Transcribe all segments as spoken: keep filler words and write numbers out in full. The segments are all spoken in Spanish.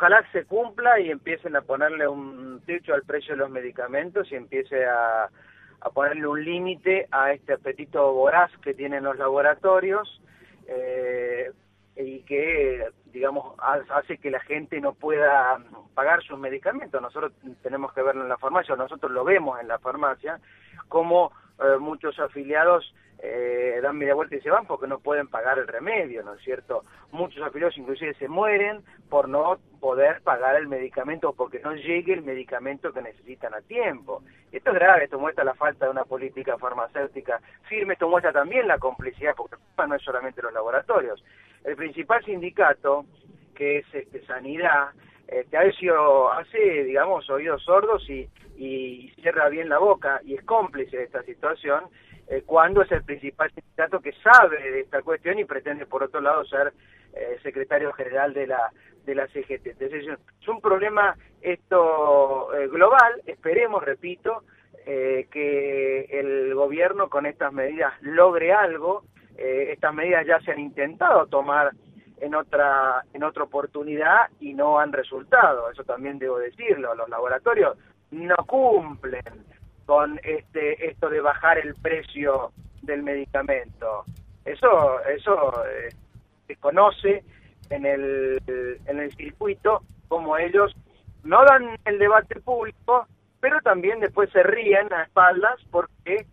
ojalá se cumpla y empiecen a ponerle un techo al precio de los medicamentos y empiece a, a ponerle un límite a este apetito voraz que tienen los laboratorios, eh, y que, digamos, hace que la gente no pueda pagar sus medicamentos. Nosotros tenemos que verlo en la farmacia, nosotros lo vemos en la farmacia, como eh, muchos afiliados eh, dan media vuelta y se van porque no pueden pagar el remedio, ¿no es cierto? Muchos afiliados inclusive se mueren por no poder pagar el medicamento o porque no llegue el medicamento que necesitan a tiempo. Esto es grave, esto muestra la falta de una política farmacéutica firme, esto muestra también la complicidad, porque no es solamente los laboratorios. El principal sindicato, que es este, Sanidad, este, ha sido, hace, digamos, oídos sordos y, y cierra bien la boca y es cómplice de esta situación, eh, cuando es el principal sindicato que sabe de esta cuestión y pretende, por otro lado, ser eh, secretario general de la de la C G T. Entonces, es un problema esto eh, global, esperemos, repito, eh, que el gobierno con estas medidas logre algo. Eh, estas medidas ya se han intentado tomar en otra en otra oportunidad y no han resultado, eso también debo decirlo. Los laboratorios no cumplen con este esto de bajar el precio del medicamento. Eso eso eh, se conoce en el en el circuito, como ellos no dan el debate público, pero también después se ríen a espaldas porque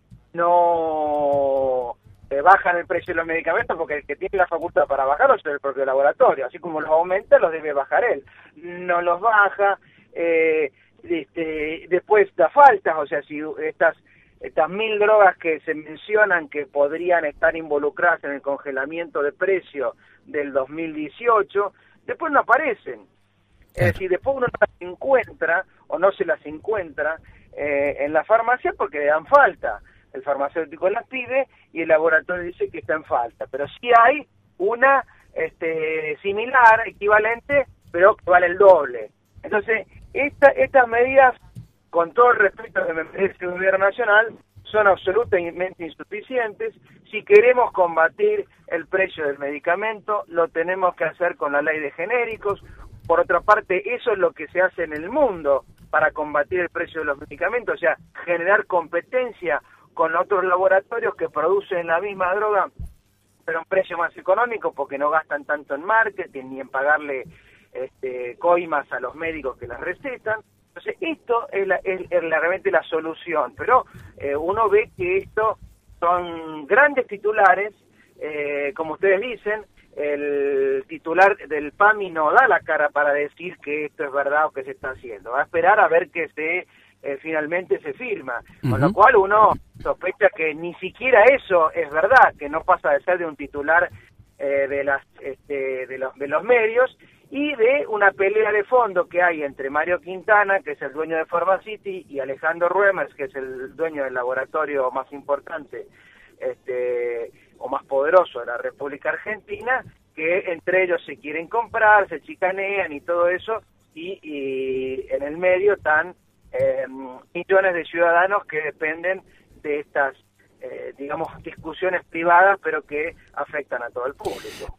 no Eh, bajan el precio de los medicamentos, porque el que tiene la facultad para bajarlos es el propio laboratorio, así como los aumenta, los debe bajar él. No los baja, eh, este, después da faltas, o sea, si estas estas mil drogas que se mencionan que podrían estar involucradas en el congelamiento de precio del dos mil dieciocho, después no aparecen. Es decir, después uno no las encuentra, o no se las encuentra eh, en la farmacia porque le dan falta. El farmacéutico las pide y el laboratorio dice que está en falta, pero sí hay una este, similar, equivalente, pero que vale el doble. Entonces, esta, estas medidas, con todo el respeto que me merece el gobierno nacional, son absolutamente insuficientes. Si queremos combatir el precio del medicamento, lo tenemos que hacer con la ley de genéricos. Por otra parte, eso es lo que se hace en el mundo para combatir el precio de los medicamentos, o sea, generar competencia con otros laboratorios que producen la misma droga, pero a un precio más económico, porque no gastan tanto en marketing ni en pagarle este, coimas a los médicos que las recetan. Entonces, esto es, la, es, es la, realmente la solución, pero eh, uno ve que esto son grandes titulares, eh, como ustedes dicen, el titular del P A M I no da la cara para decir que esto es verdad o que se está haciendo, va a esperar a ver que se eh, finalmente se firma, uh-huh. Con lo cual uno sospecha que ni siquiera eso es verdad, que no pasa de ser de un titular eh, de las este, de los de los medios y de una pelea de fondo que hay entre Mario Quintana, que es el dueño de Pharmacity, y Alejandro Ruemers, que es el dueño del laboratorio más importante este o más poderoso de la República Argentina, que entre ellos se quieren comprar, se chicanean y todo eso, y, y en el medio están eh, millones de ciudadanos que dependen de estas, eh, digamos, discusiones privadas, pero que afectan a todo el público.